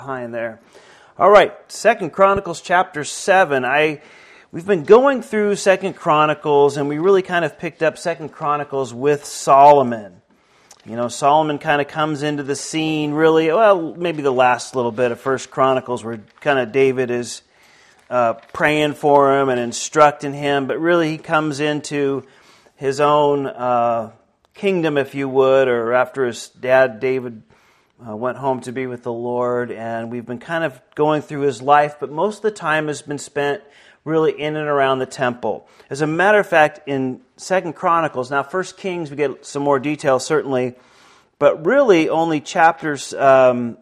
behind there. All right, 2 Chronicles chapter 7. We've been going through 2 Chronicles, and we really kind of picked up 2 Chronicles with Solomon. You know, Solomon kind of comes into the scene really, well, maybe the last little bit of 1 Chronicles where kind of David is praying for him and instructing him, but really he comes into his own kingdom, if you would, or after his dad David went home to be with the Lord, and we've been kind of going through his life, but most of the time has been spent really in and around the temple. As a matter of fact, in 2 Chronicles, now 1 Kings, we get some more detail certainly, but really only chapters 8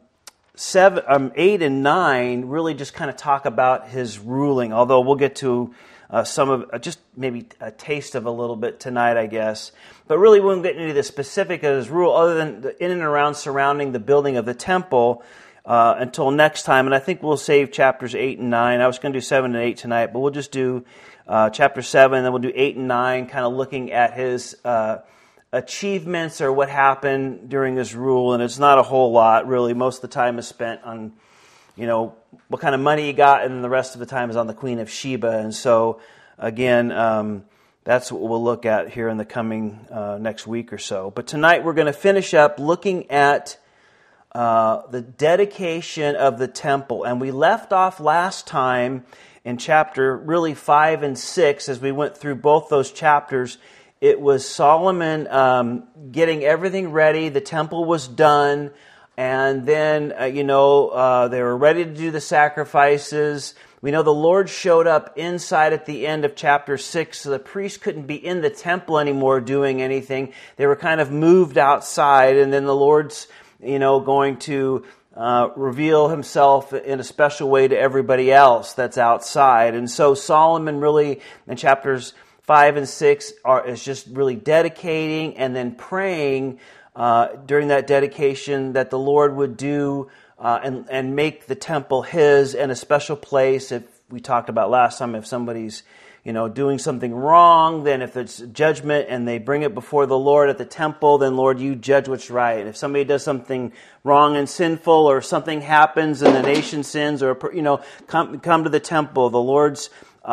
and 9 really just kind of talk about his ruling, although we'll get to some of, just maybe a taste of a little bit tonight, I guess. But really we won't get into the specific of his rule other than the in and around surrounding the building of the temple until next time. And I think we'll save chapters 8 and 9. I was going to do 7 and 8 tonight, but we'll just do chapter 7, and then we'll do 8 and 9, kind of looking at his achievements or what happened during his rule. And it's not a whole lot, really. Most of the time is spent on, you know, what kind of money he got, and then the rest of the time is on the Queen of Sheba. And so, again, that's what we'll look at here in the coming next week or so. But tonight we're going to finish up looking at the dedication of the temple. And we left off last time in chapter really 5 and 6, as we went through both those chapters. It was Solomon getting everything ready. The temple was done. And then, they were ready to do the sacrifices. We know the Lord showed up inside at the end of chapter 6, so the priests couldn't be in the temple anymore doing anything. They were kind of moved outside, and then the Lord's, going to reveal himself in a special way to everybody else that's outside. And so Solomon really, in chapters 5 and 6, is just really dedicating and then praying during that dedication that the Lord would do and make the temple his and a special place. If we talked about last time, if somebody's doing something wrong, then if it's judgment and they bring it before the Lord at the temple, then Lord, you judge what's right. If somebody does something wrong and sinful, or something happens and the nation sins, or come to the temple, the Lord's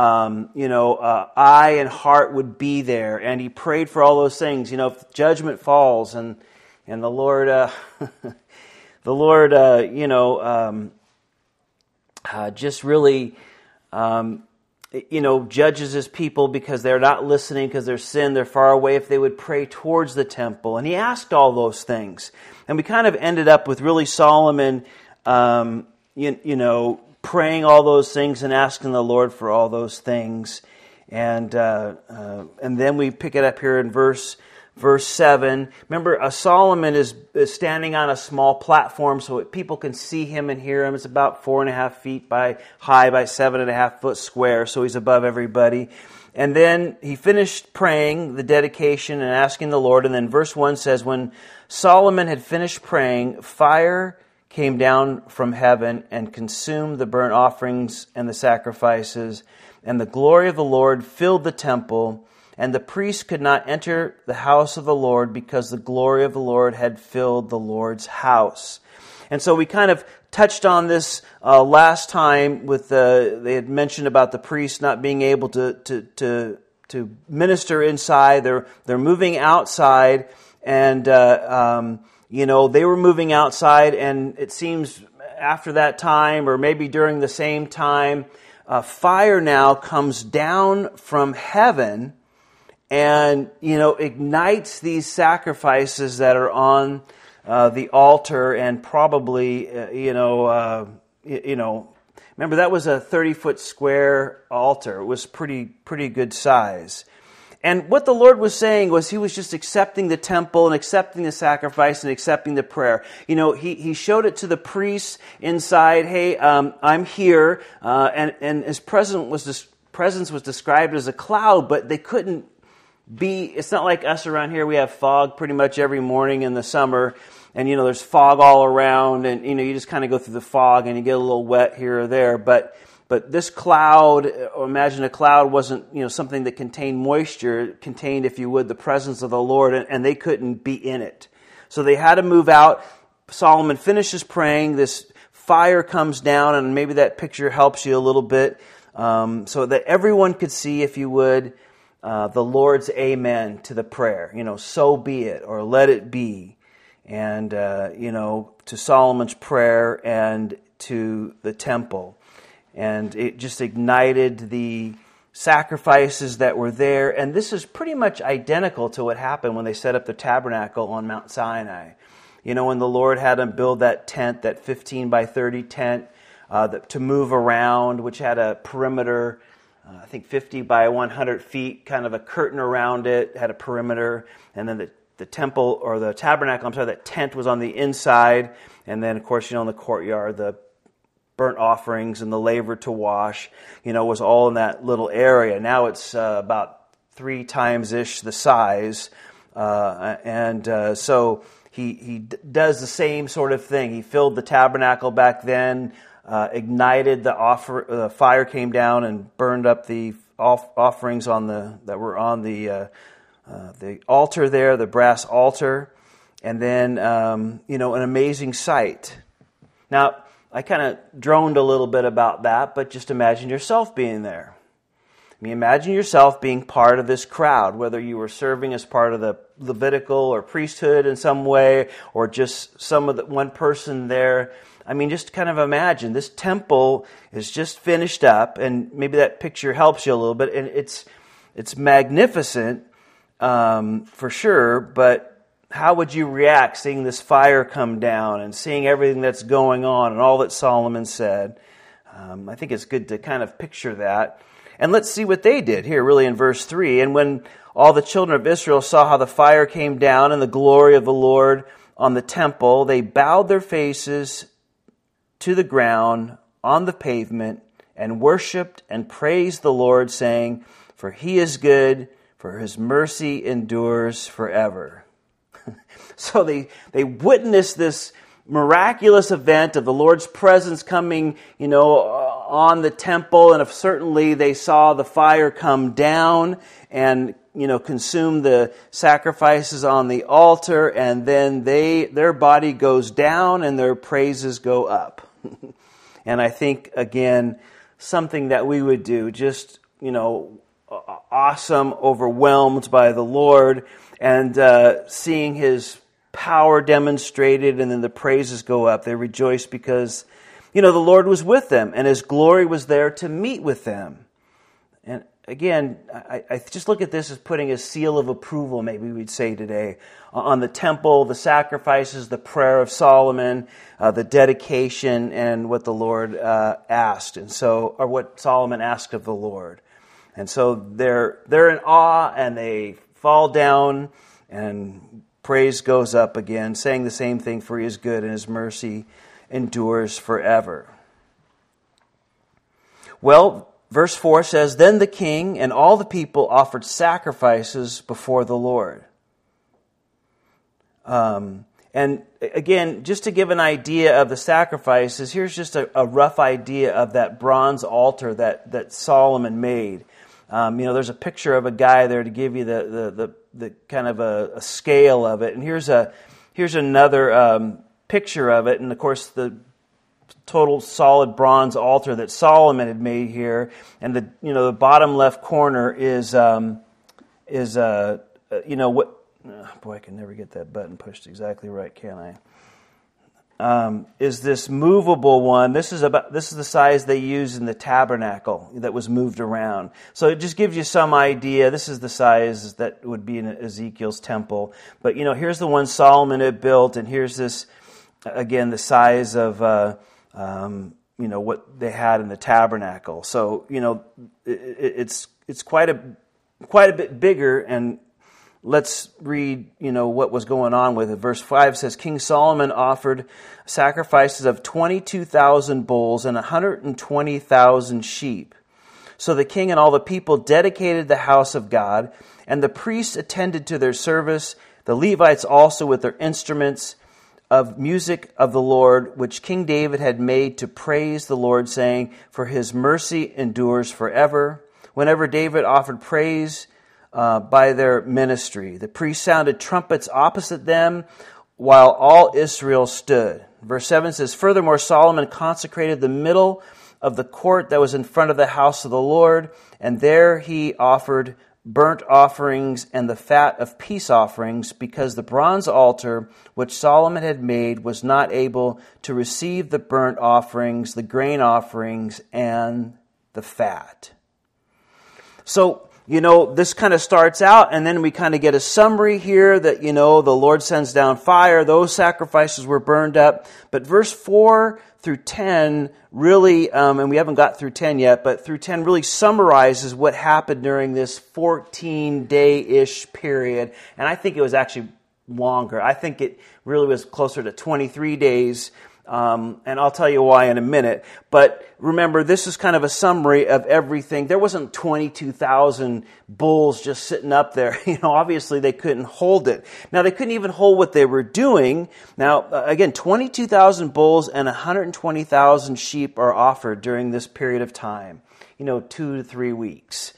eye and heart would be there. And he prayed for all those things. If judgment falls and the Lord, just really, judges his people because they're not listening, because they're sin, they're far away, if they would pray towards the temple. And he asked all those things. And we kind of ended up with really Solomon, praying all those things and asking the Lord for all those things. And then we pick it up here in verse 7. Remember, Solomon is standing on a small platform so people can see him and hear him. It's about 4.5 feet high by 7.5 foot square, so he's above everybody. And then he finished praying the dedication and asking the Lord. And then verse 1 says, when Solomon had finished praying, fire came down from heaven and consumed the burnt offerings and the sacrifices, and the glory of the Lord filled the temple. And the priests could not enter the house of the Lord because the glory of the Lord had filled the Lord's house. And so we kind of touched on this last time with they had mentioned about the priests not being able to minister inside. They're moving outside, and they were moving outside. And it seems after that time, or maybe during the same time, fire now comes down from heaven and, ignites these sacrifices that are on the altar, and probably, remember that was a 30-foot square altar. It was pretty good size. And what the Lord was saying was he was just accepting the temple and accepting the sacrifice and accepting the prayer. He showed it to the priests inside. Hey, I'm here, and his presence was described as a cloud, but they couldn't it's not like us around here. We have fog pretty much every morning in the summer, and there's fog all around, and you just kind of go through the fog and you get a little wet here or there. But this cloud, imagine a cloud wasn't something that contained moisture. It contained, if you would, the presence of the Lord, and they couldn't be in it. So they had to move out. Solomon finishes praying. This fire comes down, and maybe that picture helps you a little bit, so that everyone could see, if you would, the Lord's amen to the prayer. So be it, or let it be. And, to Solomon's prayer and to the temple. And it just ignited the sacrifices that were there. And this is pretty much identical to what happened when they set up the tabernacle on Mount Sinai. When the Lord had them build that tent, that 15 by 30 tent, to move around, which had a perimeter, I think 50 by 100 feet, kind of a curtain around it, had a perimeter. And then the temple, or the tabernacle, that tent was on the inside. And then, of course, in the courtyard, the burnt offerings and the laver to wash, was all in that little area. Now it's about 3 times-ish the size. So he does the same sort of thing. He filled the tabernacle back then, ignited the fire came down and burned up the offerings that were on the altar there, the brass altar, and then an amazing sight. Now, I kind of droned a little bit about that, but just imagine yourself being there. Imagine yourself being part of this crowd, whether you were serving as part of the Levitical or priesthood in some way, or just one person there. Just kind of imagine this temple is just finished up, and maybe that picture helps you a little bit. And it's magnificent for sure, but how would you react seeing this fire come down and seeing everything that's going on and all that Solomon said? I think it's good to kind of picture that. And let's see what they did here, really, in verse 3. And when all the children of Israel saw how the fire came down and the glory of the Lord on the temple, they bowed their faces to the ground on the pavement and worshipped and praised the Lord, saying, "For he is good, for his mercy endures forever." So they witnessed this miraculous event of the Lord's presence coming, on the temple, and certainly they saw the fire come down and, consume the sacrifices on the altar, and then their body goes down and their praises go up. And I think, again, something that we would do, just, awesome, overwhelmed by the Lord, and seeing his power demonstrated, and then the praises go up. They rejoice because, the Lord was with them, and his glory was there to meet with them. And again, I just look at this as putting a seal of approval, maybe we'd say today, on the temple, the sacrifices, the prayer of Solomon, the dedication, and what the Lord asked, or what Solomon asked of the Lord. And so they're in awe, and they fall down, and praise goes up again, saying the same thing, for he is good and his mercy endures forever. Well, verse 4 says, "Then the king and all the people offered sacrifices before the Lord." And again, just to give an idea of the sacrifices, here's just a rough idea of that bronze altar that Solomon made. There's a picture of a guy there to give you the kind of a scale of it. And here's another picture of it. And of course, the total solid bronze altar that Solomon had made here. And the bottom left corner is what. Boy, I can never get that button pushed exactly right, can I? Is this movable one? This is the size they used in the tabernacle that was moved around. So it just gives you some idea. This is the size that would be in Ezekiel's temple. But here's the one Solomon had built, and here's this again the size of what they had in the tabernacle. So it's quite a bit bigger. And let's read, what was going on with it. Verse 5 says, "King Solomon offered sacrifices of 22,000 bulls and 120,000 sheep. So the king and all the people dedicated the house of God, and the priests attended to their service, the Levites also with their instruments of music of the Lord, which King David had made to praise the Lord, saying, 'For his mercy endures forever.' Whenever David offered praise by their ministry, the priests sounded trumpets opposite them while all Israel stood." Verse 7 says, "Furthermore, Solomon consecrated the middle of the court that was in front of the house of the Lord, and there he offered burnt offerings and the fat of peace offerings, because the bronze altar which Solomon had made was not able to receive the burnt offerings, the grain offerings, and the fat." So, this kind of starts out, and then we kind of get a summary here that, the Lord sends down fire. Those sacrifices were burned up. But verse 4 through 10 really, and we haven't got through 10 yet, but through 10 really summarizes what happened during this 14-day-ish period. And I think it was actually longer. I think it really was closer to 23 days. And I'll tell you why in a minute. But remember, this is kind of a summary of everything. There wasn't 22,000 bulls just sitting up there. Obviously they couldn't hold it. Now, they couldn't even hold what they were doing. Now, again, 22,000 bulls and 120,000 sheep are offered during this period of time. 2 to 3 weeks.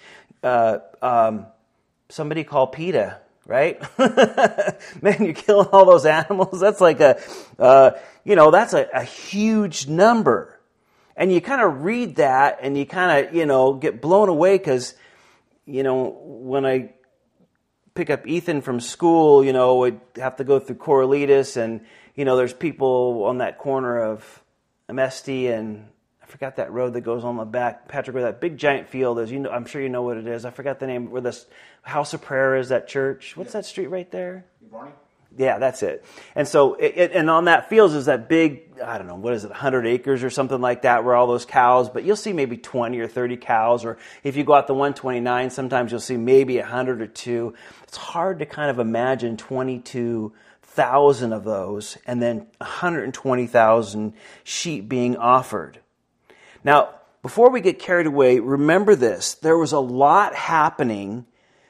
Somebody call PETA. Right? Man, you're killing all those animals. That's like that's a huge number. And you kind of read that and you kind of, get blown away because, when I pick up Ethan from school, we'd have to go through Corralitos and, there's people on that corner of Amesti and I forgot that road that goes on the back, Patrick, where that big giant field is. I'm sure you know what it is. I forgot the name. Where this House of Prayer is, that church. What's that street right there? Barney? Yeah, that's it. And so, and on that field is that big, I don't know, what is it, 100 acres or something like that, where all those cows, but you'll see maybe 20 or 30 cows, or if you go out to 129, sometimes you'll see maybe 100 or 2. It's hard to kind of imagine 22,000 of those, and then 120,000 sheep being offered. Now, before we get carried away, remember this. There was a lot happening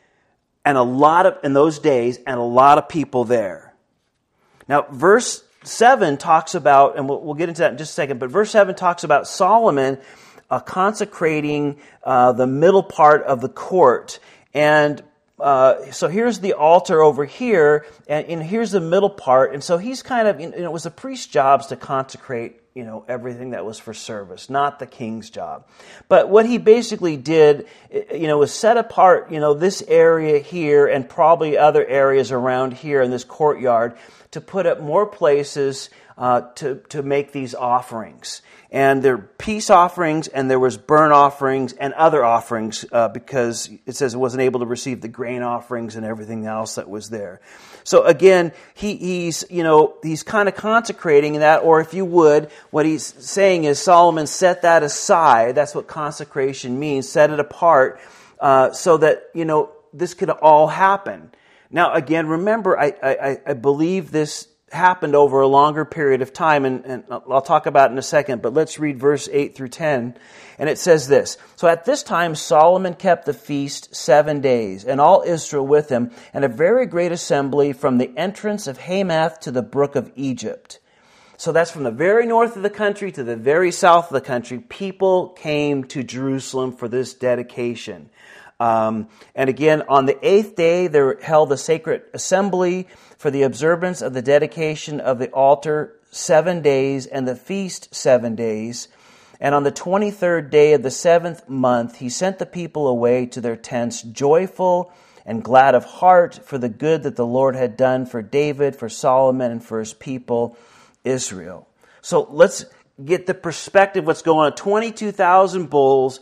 in those days and a lot of people there. Now, verse 7 talks about, and we'll get into that in just a second, but verse 7 talks about Solomon consecrating the middle part of the court. And so here's the altar over here, and here's the middle part. And so he's kind of, it was the priest's jobs to consecrate everything that was for service, not the king's job. But what he basically did, was set apart, this area here and probably other areas around here in this courtyard to put up more places to make these offerings. And there were peace offerings, and there was burnt offerings and other offerings because it says it wasn't able to receive the grain offerings and everything else that was there. So again, he's kind of consecrating that, or if you would, what he's saying is Solomon set that aside. That's what consecration means, set it apart so that, this could all happen. Now again, remember, I believe this happened over a longer period of time, and I'll talk about it in a second, but let's read verse 8 through 10. And it says this: "So at this time Solomon kept the feast 7 days, and all Israel with him, and a very great assembly from the entrance of Hamath to the brook of Egypt." So that's from the very north of the country to the very south of the country. People came to Jerusalem for this dedication. And again, on the 8th day, they held a sacred assembly for the observance of the dedication of the altar 7 days and the feast 7 days. And on the 23rd day of the 7th month, he sent the people away to their tents, joyful and glad of heart for the good that the Lord had done for David, for Solomon, and for his people, Israel. So let's get the perspective what's going on. 22,000 bulls,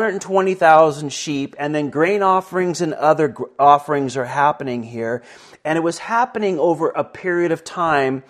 120,000 sheep, and then grain offerings and other offerings are happening here. And it was happening over a period of time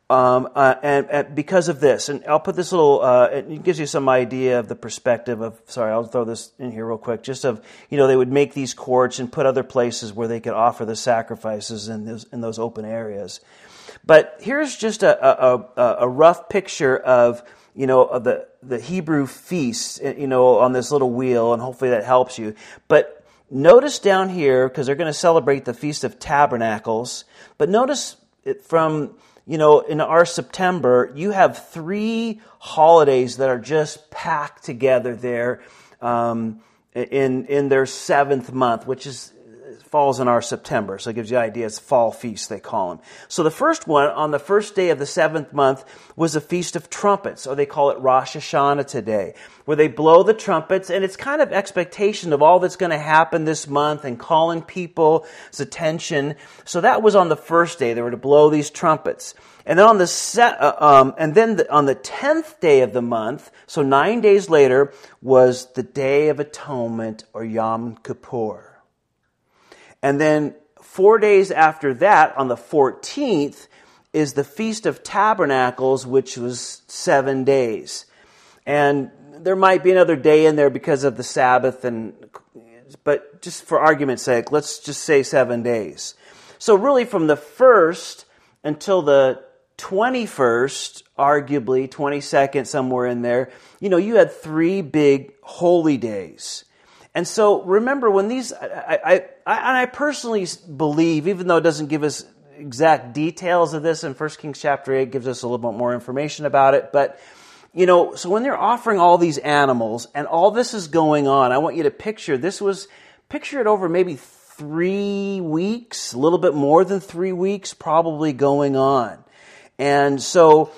and because of this. And I'll put this little, it gives you some idea of the perspective of, I'll throw this in here real quick, just of, they would make these courts and put other places where they could offer the sacrifices in those open areas. But here's just a rough picture of of the Hebrew feasts, on this little wheel, and hopefully that helps you. But notice down here, because they're going to celebrate the Feast of Tabernacles, but notice it from, in our September, you have 3 holidays that are just packed together there in their 7th month, which is falls in our September, so it gives you an idea. It's fall feast, they call them. So the first one, on the first day of the 7th month, was the Feast of Trumpets, or they call it Rosh Hashanah today, where they blow the trumpets, and it's kind of expectation of all that's going to happen this month and calling people's attention. So that was on the first day. They were to blow these trumpets. And then on the 10th day of the month, so 9 days later, was the Day of Atonement, or Yom Kippur. And then 4 days after that, on the 14th, is the Feast of Tabernacles, which was 7 days. And there might be another day in there because of the Sabbath, but just for argument's sake, let's just say 7 days. So really from the 1st until the 21st, arguably 22nd, somewhere in there, you had 3 big holy days. And so remember, when these, I personally believe, even though it doesn't give us exact details of this in 1 Kings chapter 8, gives us a little bit more information about it, but so when they're offering all these animals and all this is going on, I want you to picture it over maybe 3 weeks, a little bit more than 3 weeks probably going on. And so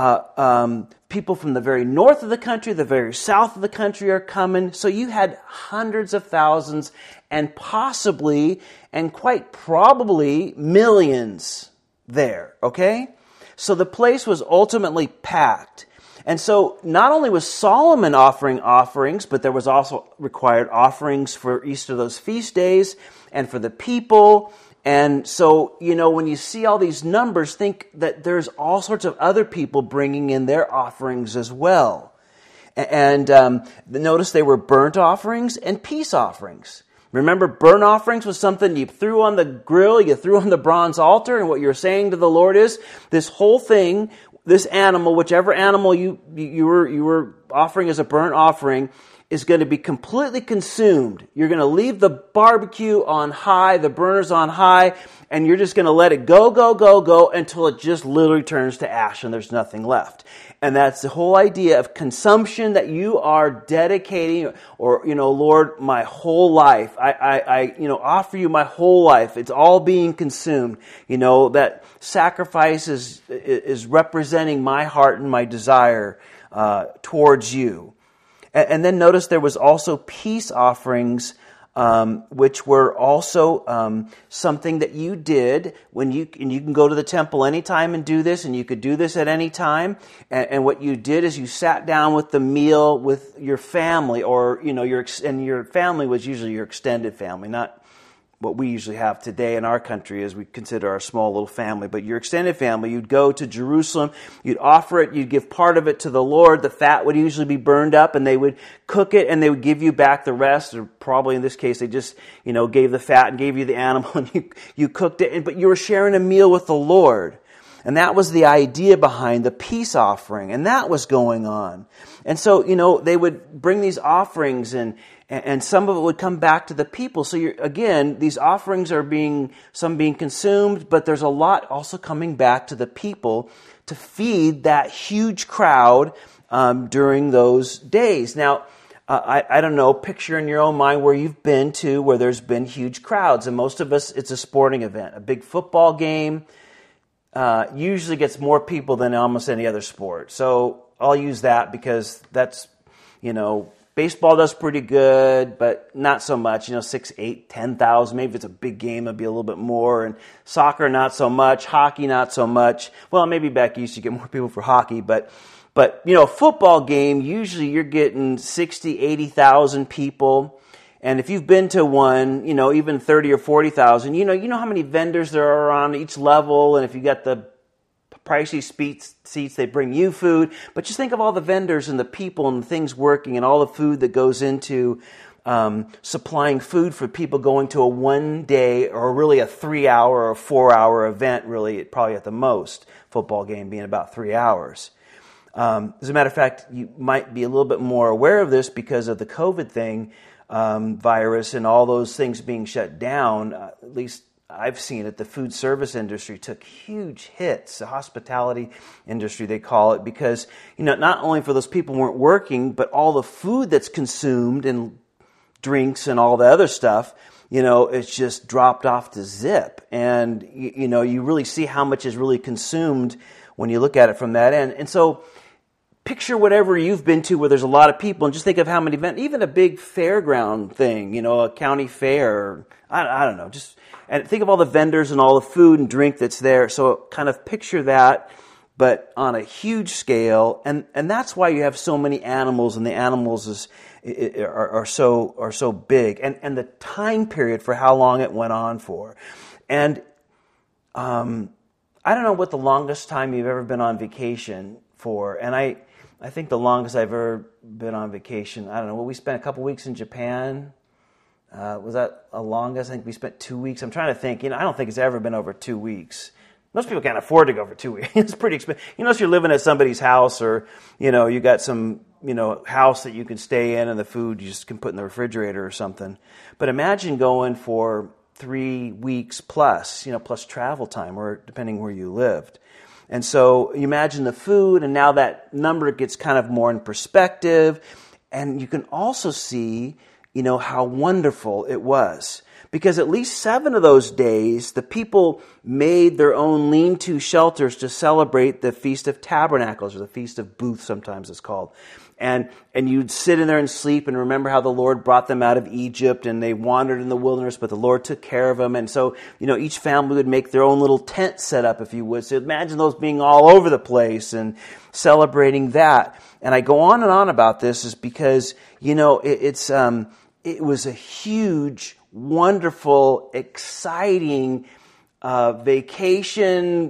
people from the very north of the country, the very south of the country are coming. So you had hundreds of thousands and possibly and quite probably millions there, okay? So the place was ultimately packed. And so not only was Solomon offering offerings, but there was also required offerings for each of those feast days and for the people. And so, when you see all these numbers, think that there's all sorts of other people bringing in their offerings as well. And notice they were burnt offerings and peace offerings. Remember, burnt offerings was something you threw on the grill, you threw on the bronze altar, and what you're saying to the Lord is, this whole thing, this animal, whichever animal you were offering as a burnt offering, is going to be completely consumed. You're going to leave the barbecue on high, the burners on high, and you're just going to let it go until it just literally turns to ash and there's nothing left. And that's the whole idea of consumption, that you are dedicating, or, Lord, my whole life. I offer you my whole life. It's all being consumed. That sacrifice is representing my heart and my desire towards you. And then notice there was also peace offerings, which were also something that you did and you can go to the temple anytime and do this, and you could do this at any time. And what you did is you sat down with the meal with your family, or your family was usually your extended family, not what we usually have today in our country as we consider our small little family. But your extended family, you'd go to Jerusalem, you'd offer it, you'd give part of it to the Lord. The fat would usually be burned up, and they would cook it, and they would give you back the rest. Or probably in this case, they just, gave the fat and gave you the animal, and you cooked it. But you were sharing a meal with the Lord. And that was the idea behind the peace offering. And that was going on. And so, they would bring these offerings, and some of it would come back to the people. So again, these offerings are being consumed, but there's a lot also coming back to the people to feed that huge crowd during those days. Now, I don't know, picture in your own mind where you've been to where there's been huge crowds. And most of us, it's a sporting event. A big football game usually gets more people than almost any other sport. So I'll use that because that's, baseball does pretty good, but not so much. 6, 8, 10,000. Maybe if it's a big game, it'd be a little bit more. And soccer, not so much. Hockey, not so much. Well, maybe back east you get more people for hockey, but a football game, usually you're getting 60, 80,000 people. And if you've been to one, even 30 or 40,000, you know how many vendors there are on each level, and if you got the pricey seats, they bring you food. But just think of all the vendors and the people and the things working and all the food that goes into supplying food for people going to a 1 day or really a 3-hour or 4-hour event, really, probably at the most, football game being about 3 hours. As a matter of fact, you might be a little bit more aware of this because of the COVID thing, virus and all those things being shut down. At least I've seen it. The food service industry took huge hits. The hospitality industry, they call it, because not only for those people who weren't working, but all the food that's consumed and drinks and all the other stuff it's just dropped off to zip. And, you really see how much is really consumed when you look at it from that end. And so picture whatever you've been to where there's a lot of people, and just think of how many events, even a big fairground thing, a county fair, I don't know, and think of all the vendors and all the food and drink that's there. So kind of picture that, but on a huge scale, and that's why you have so many animals, and the animals are so big, and the time period for how long it went on for, and I don't know what the longest time you've ever been on vacation for, and I think the longest I've ever been on vacation, I don't know, we spent a couple weeks in Japan. Was that the longest? I think we spent 2 weeks. I'm trying to think. I don't think it's ever been over 2 weeks. Most people can't afford to go for 2 weeks. It's pretty expensive. Unless you're living at somebody's house, or, you got some, house that you can stay in, and the food you just can put in the refrigerator or something. But imagine going for 3 weeks plus, plus travel time, or depending where you lived. And so you imagine the food, and now that number gets kind of more in perspective. And you can also see, how wonderful it was. Because at least 7 of those days, the people made their own lean-to shelters to celebrate the Feast of Tabernacles, or the Feast of Booths sometimes it's called. And you'd sit in there and sleep and remember how the Lord brought them out of Egypt, and they wandered in the wilderness, but the Lord took care of them. And so, each family would make their own little tent set up, if you would. So imagine those being all over the place and celebrating that. And I go on and on about this is because, it was a huge, wonderful, exciting vacation,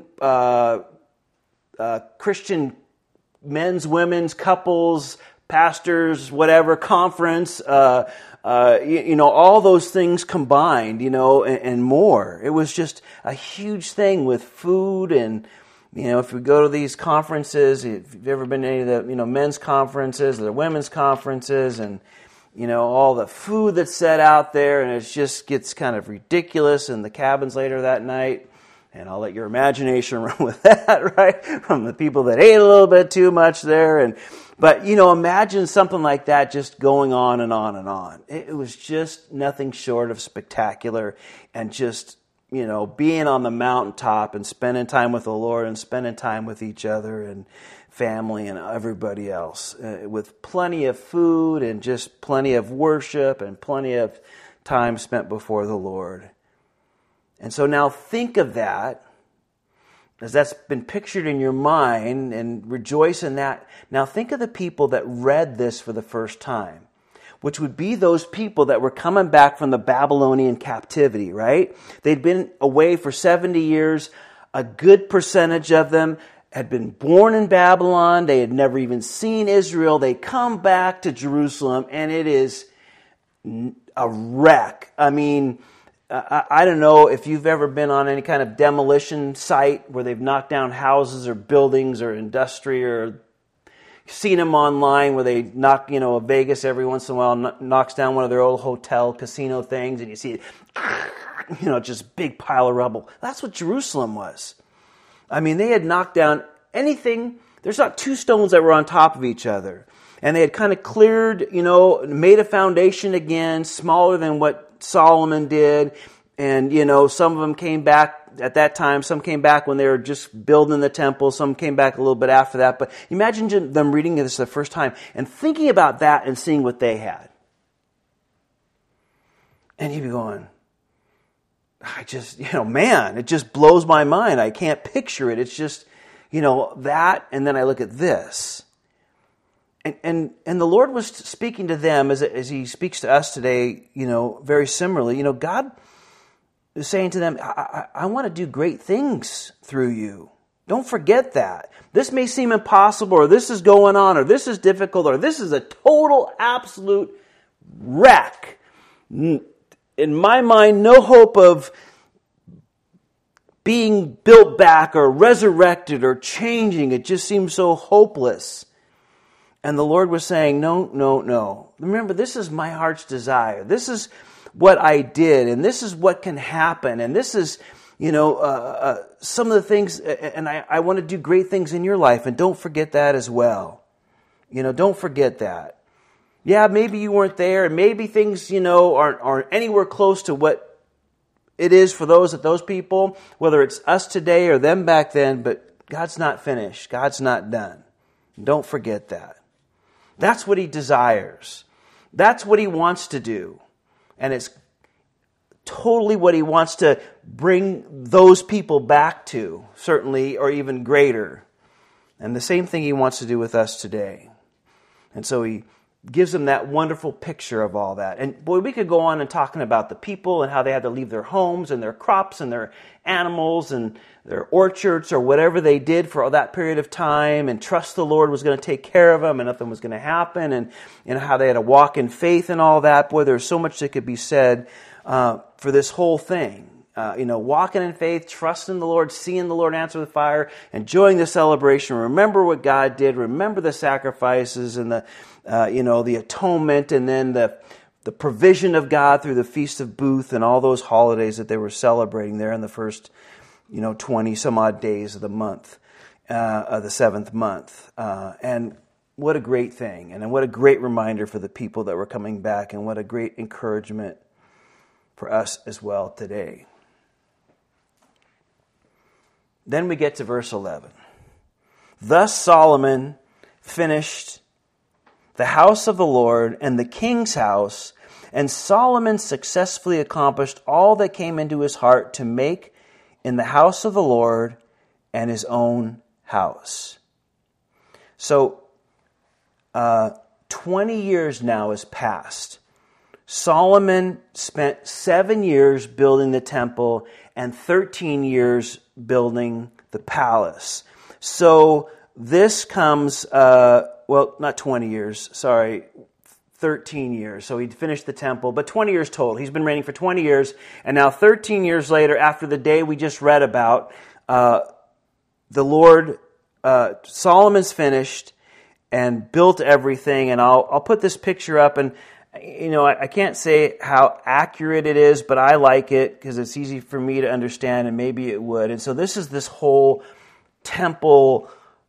Christian men's, women's, couples, pastors, whatever, conference, all those things combined, and more. It was just a huge thing with food, and, if we go to these conferences, if you've ever been to any of the, men's conferences or the women's conferences, and, all the food that's set out there, and it just gets kind of ridiculous in the cabins later that night. And I'll let your imagination run with that, right? From the people that ate a little bit too much there. But imagine something like that just going on and on and on. It was just nothing short of spectacular, and just, being on the mountaintop and spending time with the Lord and spending time with each other and family and everybody else, with plenty of food and just plenty of worship and plenty of time spent before the Lord. And so now think of that, as that's been pictured in your mind, and rejoice in that. Now think of the people that read this for the first time, which would be those people that were coming back from the Babylonian captivity, right? They'd been away for 70 years. A good percentage of them had been born in Babylon. They had never even seen Israel. They come back to Jerusalem, and it is a wreck. I mean, I don't know if you've ever been on any kind of demolition site where they've knocked down houses or buildings or industry, or seen them online where they knock, Vegas every once in a while knocks down one of their old hotel casino things, and you see it, just big pile of rubble. That's what Jerusalem was. I mean, they had knocked down anything. There's not 2 stones that were on top of each other. And they had kind of cleared, made a foundation again, smaller than what Solomon did. And, some of them came back at that time. Some came back when they were just building the temple. Some came back a little bit after that. But imagine them reading this the first time and thinking about that and seeing what they had. And you'd be going, I just, man, it just blows my mind. I can't picture it. It's just, that, and then I look at this. And the Lord was speaking to them as He speaks to us today, very similarly. God is saying to them, I want to do great things through you. Don't forget that. This may seem impossible, or this is going on, or this is difficult, or this is a total, absolute wreck. In my mind, no hope of being built back or resurrected or changing. It just seems so hopeless. And the Lord was saying, no. Remember, this is my heart's desire. This is what I did, and this is what can happen, and this is, some of the things, and I want to do great things in your life, and don't forget that as well. Don't forget that. Yeah, maybe you weren't there, and maybe things, aren't anywhere close to what it is for those people, whether it's us today or them back then, but God's not finished. God's not done. Don't forget that. That's what He desires. That's what He wants to do. And it's totally what He wants to bring those people back to, certainly, or even greater. And the same thing He wants to do with us today. And so He gives them that wonderful picture of all that. And boy, we could go on and talking about the people and how they had to leave their homes and their crops and their animals and their orchards or whatever they did for all that period of time and trust the Lord was going to take care of them and nothing was going to happen, and how they had to walk in faith and all that. Boy, there's so much that could be said for this whole thing. Walking in faith, trusting the Lord, seeing the Lord answer the fire, enjoying the celebration. Remember what God did. Remember the sacrifices and the atonement, and then the provision of God through the Feast of Booth and all those holidays that they were celebrating there in the first, 20 some odd days of the month, of the seventh month. And what a great thing, and what a great reminder for the people that were coming back, and what a great encouragement for us as well today. Then we get to verse 11. Thus Solomon finished the house of the Lord and the king's house, and Solomon successfully accomplished all that came into his heart to make in the house of the Lord and his own house. So, 20 years now has passed. Solomon spent 7 years building the temple and 13 years building the palace. So this comes, not 20 years, 13 years. So he finished the temple, but 20 years total. He's been reigning for 20 years, and now 13 years later, after the day we just read about, Solomon's finished and built everything, and I'll put this picture up, and I can't say how accurate it is, but I like it because it's easy for me to understand, and maybe it would. And so this is this whole temple,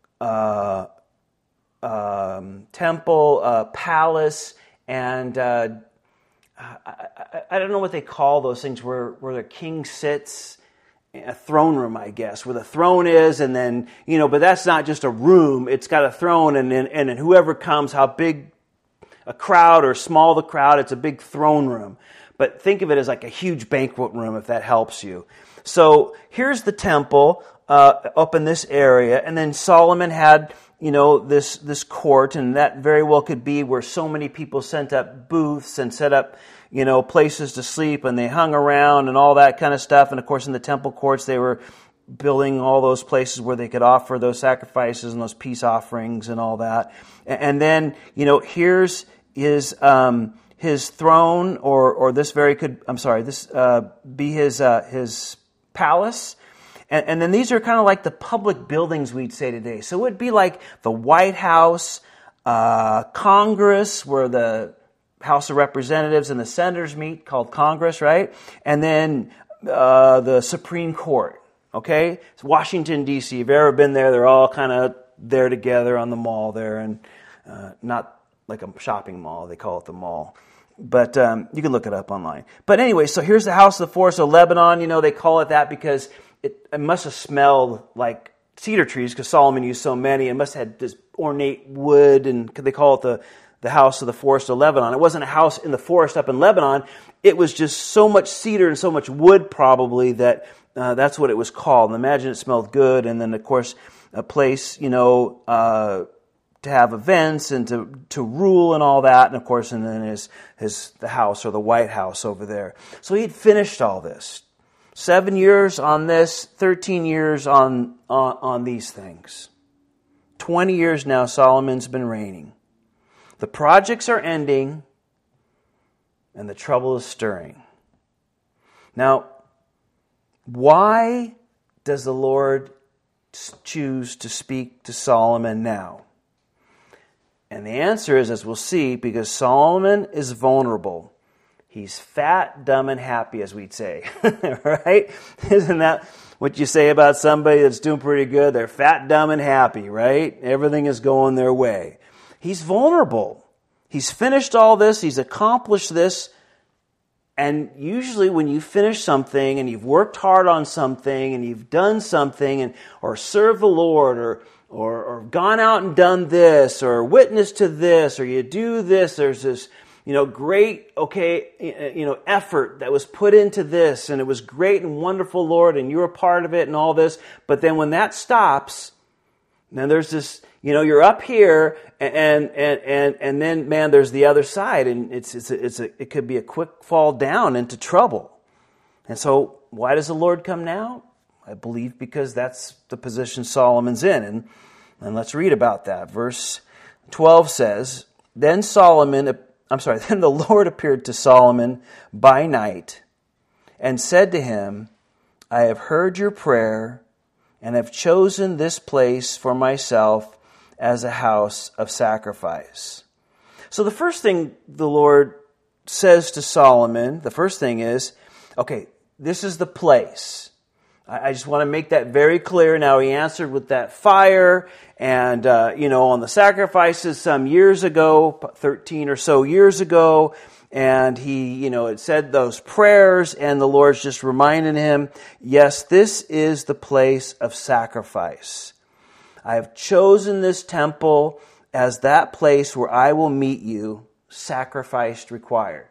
palace, and I don't know what they call those things where the king sits. A throne room, I guess, where the throne is, and then, but that's not just a room. It's got a throne, and then whoever comes, how big a crowd or small the crowd, it's a big throne room. But think of it as like a huge banquet room, if that helps you. So here's the temple up in this area, and then Solomon had, this court, and that very well could be where so many people sent up booths and set up, places to sleep, and they hung around and all that kind of stuff. And of course, in the temple courts, they were building all those places where they could offer those sacrifices and those peace offerings and all that. And then, here's his throne, or this be his palace. And then these are kind of like the public buildings we'd say today. So it would be like the White House, Congress, where the House of Representatives and the Senators meet, called Congress, right? And then the Supreme Court, okay? It's Washington, D.C. If you've ever been there, they're all kind of there together on the mall there, and not like a shopping mall. They call it the mall. But you can look it up online. But anyway, so here's the House of the Forest of Lebanon. They call it that because it must have smelled like cedar trees, because Solomon used so many. It must have had this ornate wood, and they call it the House of the Forest of Lebanon. It wasn't a house in the forest up in Lebanon. It was just so much cedar and so much wood, probably, that that's what it was called. And imagine it smelled good. And then, of course, a place, to have events and to rule and all that. And, of course, and then the house, or the White House over there. So he had finished all this. 7 years on this, 13 years on these things. 20 years now Solomon's been reigning. The projects are ending, and the trouble is stirring. Now, why does the Lord choose to speak to Solomon now? And the answer is, as we'll see, because Solomon is vulnerable. He's fat, dumb, and happy, as we'd say. Right? Isn't that what you say about somebody that's doing pretty good? They're fat, dumb, and happy, right? Everything is going their way. He's vulnerable. He's finished all this. He's accomplished this. And usually when you finish something and you've worked hard on something and you've done something or served the Lord or gone out and done this or witnessed to this or you do this, there's this, great, effort that was put into this and it was great and wonderful, Lord, and you're a part of it and all this. But then when that stops, now there's this, you're up here and then, man, there's the other side, and it could be a quick fall down into trouble. And so why does the Lord come now? I believe because that's the position Solomon's in. And let's read about that. Verse 12 says, Then the Lord appeared to Solomon by night and said to him, I have heard your prayer and have chosen this place for myself as a house of sacrifice. So the first thing the Lord says to Solomon, the first thing is, okay, this is the place. I just want to make that very clear. Now, he answered with that fire and, on the sacrifices some years ago, 13 or so years ago, and he, it said those prayers, and the Lord's just reminding him, yes, this is the place of sacrifice. I have chosen this temple as that place where I will meet you, sacrifice required.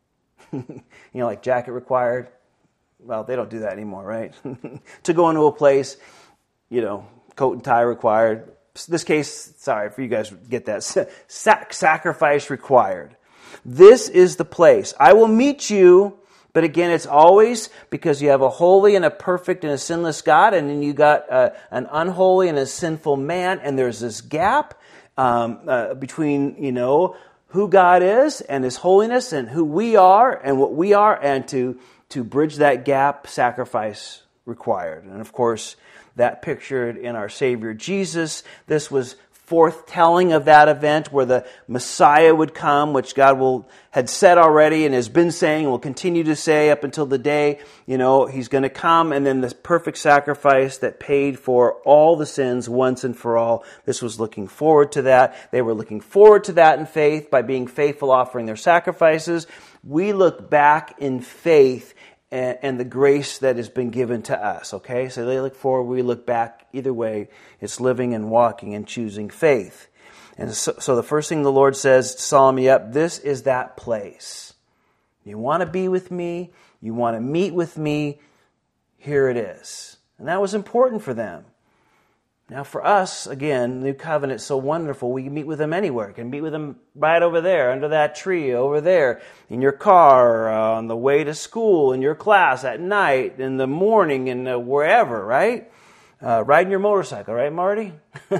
Like jacket required. Well, they don't do that anymore, right? To go into a place, coat and tie required. This case, sorry for you guys get that. Sacrifice required. This is the place. I will meet you, but again, it's always because you have a holy and a perfect and a sinless God, and then you got an unholy and a sinful man, and there's this gap between, who God is and His holiness and who we are and what we are, and to bridge that gap, sacrifice required. And of course, that pictured in our Savior Jesus. This was forthtelling of that event where the Messiah would come, which God had said already and has been saying and will continue to say up until the day, He's going to come, and then this perfect sacrifice that paid for all the sins once and for all. This was looking forward to that. They were looking forward to that in faith by being faithful, offering their sacrifices. We look back in faith and the grace that has been given to us, okay? So they look forward, we look back. Either way, it's living and walking and choosing faith. And so the first thing the Lord says to Solomon, yep, this is that place. You want to be with me? You want to meet with me? Here it is. And that was important for them. Now for us, again, New Covenant is so wonderful. We can meet with Him anywhere. We can meet with Him right over there, under that tree, over there, in your car, on the way to school, in your class, at night, in the morning, and wherever, right? Riding your motorcycle, right, Marty?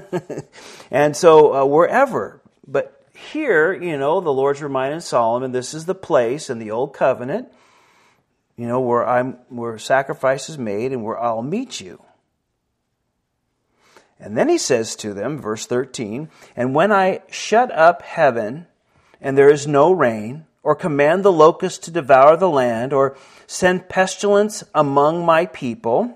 And so wherever. But here, the Lord's reminding Solomon, this is the place in the Old Covenant, where sacrifice is made and where I'll meet you. And then he says to them, verse 13, And when I shut up heaven, and there is no rain, or command the locusts to devour the land, or send pestilence among my people,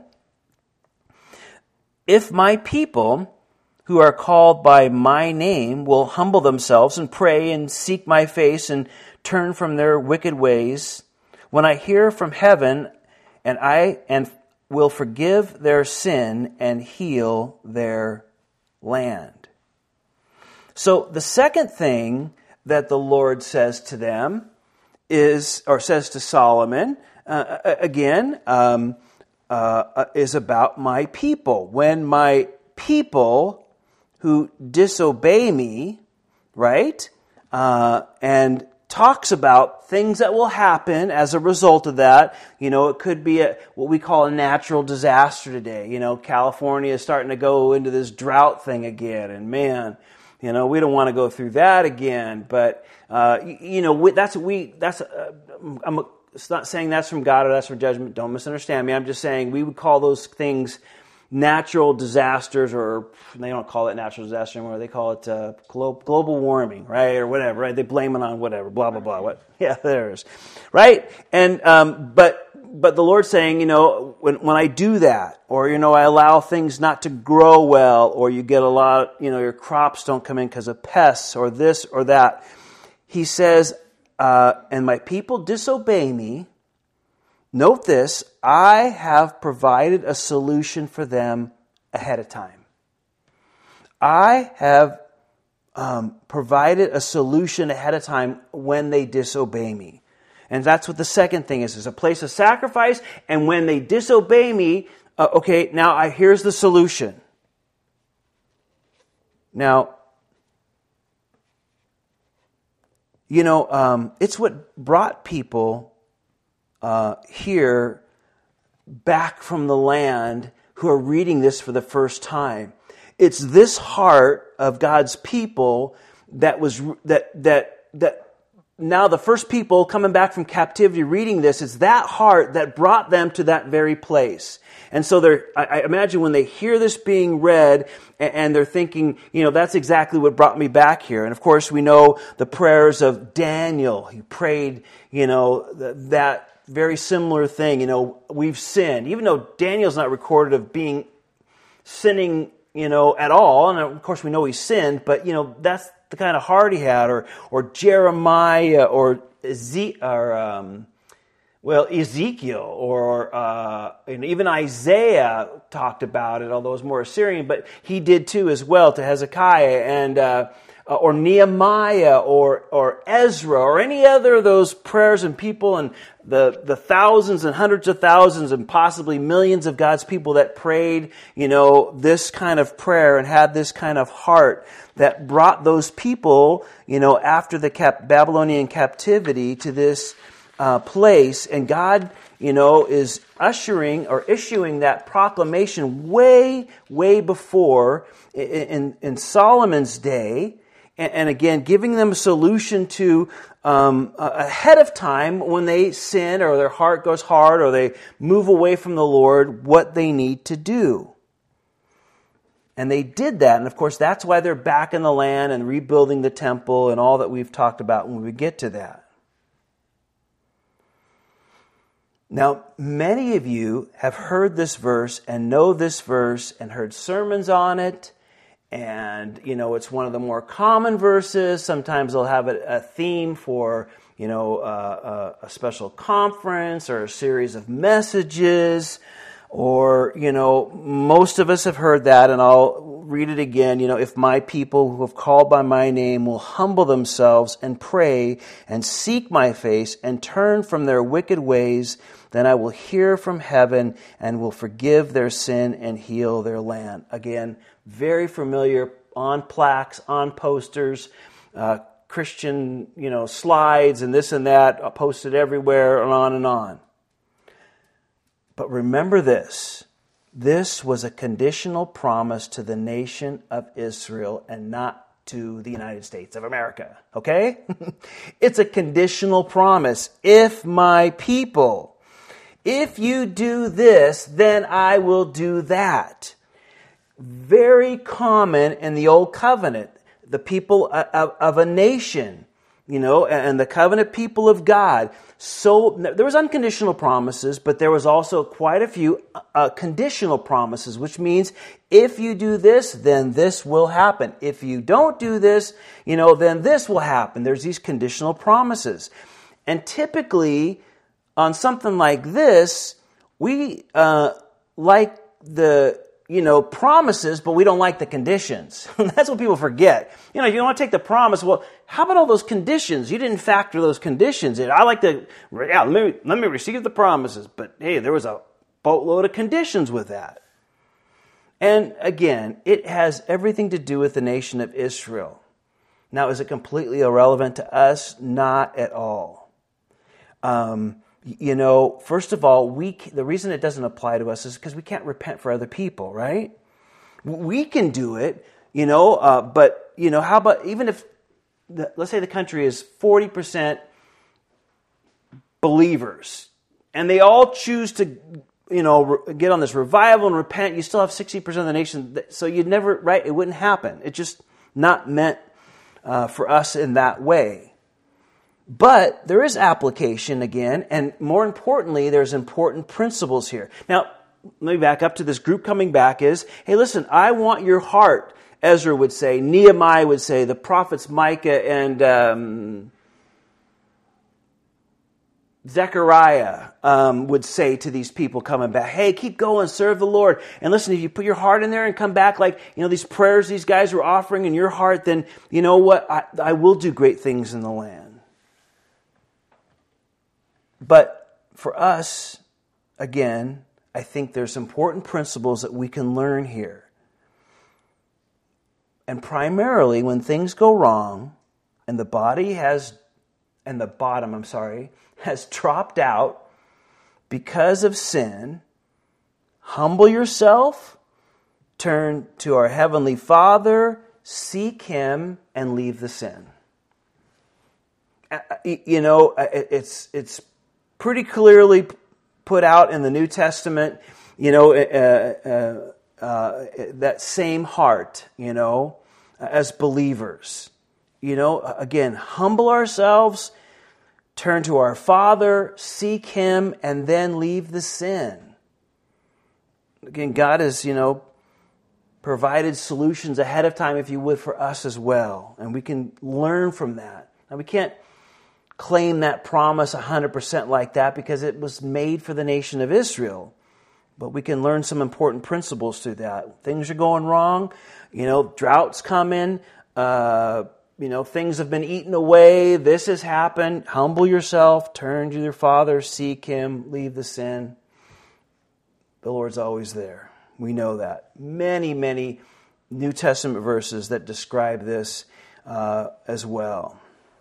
if my people, who are called by my name, will humble themselves and pray and seek my face and turn from their wicked ways, when I hear from heaven, and will forgive their sin and heal their land. So the second thing that the Lord says to them says to Solomon, is about my people. When my people who disobey me, right, and talks about things that will happen as a result of that. It could be what we call a natural disaster today. California is starting to go into this drought thing again, and man, we don't want to go through that again. But it's not saying that's from God or that's from judgment. Don't misunderstand me. I'm just saying we would call those things natural disasters, or they don't call it natural disaster anymore. They call it global warming, right, or whatever, right? They blame it on whatever, blah blah blah. What? Yeah, there it is, right? And but the Lord's saying, when I do that, or I allow things not to grow well, or you get a lot, your crops don't come in because of pests, or this or that. he says, and my people disobey me. Note this, I have provided a solution for them ahead of time. I have provided a solution ahead of time when they disobey me. And that's what the second thing is a place of sacrifice, and when they disobey me, okay, now here's the solution. Now, it's what brought people here back from the land who are reading this for the first time. It's this heart of God's people that now the first people coming back from captivity reading this, it's that heart that brought them to that very place. And so I imagine when they hear this being read and they're thinking, that's exactly what brought me back here. And of course we know the prayers of Daniel. He prayed, that very similar thing. We've sinned. Even though Daniel's not recorded of sinning, at all. And of course we know he sinned, but that's the kind of heart he had. Or Jeremiah or Ezekiel, or even Isaiah talked about it, although it was more Assyrian, but he did too as well to Hezekiah, and or Nehemiah or Ezra or any other of those prayers and people, and the thousands and hundreds of thousands and possibly millions of God's people that prayed, this kind of prayer and had this kind of heart that brought those people, after the Babylonian captivity to this place. And God, is ushering or issuing that proclamation way, way before in Solomon's day. And again, giving them a solution to ahead of time when they sin or their heart goes hard or they move away from the Lord, what they need to do. And they did that. And of course, that's why they're back in the land and rebuilding the temple and all that we've talked about when we get to that. Now, many of you have heard this verse and know this verse and heard sermons on it. And, it's one of the more common verses. Sometimes they'll have a theme for, a special conference or a series of messages. Or, most of us have heard that, and I'll read it again. If my people who have called by my name will humble themselves and pray and seek my face and turn from their wicked ways, then I will hear from heaven and will forgive their sin and heal their land. Again, very familiar on plaques, on posters, Christian, slides and this and that, posted everywhere and on and on. But remember this. This was a conditional promise to the nation of Israel and not to the United States of America. Okay? It's a conditional promise. If my people, if you do this, then I will do that. Very common in the Old Covenant. The people of a nation, and the covenant people of God. So there was unconditional promises, but there was also quite a few conditional promises, which means if you do this, then this will happen. If you don't do this, then this will happen. There's these conditional promises. And typically, on something like this, we like the promises, but we don't like the conditions. That's what people forget. You don't want to take the promise. Well, how about all those conditions? You didn't factor those conditions in. I like to, let me receive the promises. But hey, there was a boatload of conditions with that. And again, it has everything to do with the nation of Israel. Now, is it completely irrelevant to us? Not at all. First of all, the reason it doesn't apply to us is because we can't repent for other people, right? We can do it, but, how about even if, let's say the country is 40% believers, and they all choose to, get on this revival and repent, you still have 60% of the nation, so you'd never, right? It wouldn't happen. It's just not meant for us in that way. But there is application again, and more importantly, there's important principles here. Now, let me back up to this group coming back is, hey, listen, I want your heart, Ezra would say, Nehemiah would say, the prophets Micah and Zechariah would say to these people coming back, hey, keep going, serve the Lord. And listen, if you put your heart in there and come back like, these prayers these guys were offering in your heart, then you know what? I will do great things in the land. But for us, again, I think there's important principles that we can learn here. And primarily when things go wrong and the bottom has dropped out because of sin, humble yourself, turn to our Heavenly Father, seek Him, and leave the sin. It's pretty clearly put out in the New Testament, that same heart, as believers. Again, humble ourselves, turn to our Father, seek Him, and then leave the sin. Again, God has, provided solutions ahead of time, if you would, for us as well. And we can learn from that. Now, we can't claim that promise 100% like that because it was made for the nation of Israel. But we can learn some important principles through that. Things are going wrong. Droughts come in. Things have been eaten away. This has happened. Humble yourself. Turn to your Father. Seek Him. Leave the sin. The Lord's always there. We know that. Many, many New Testament verses that describe this as well.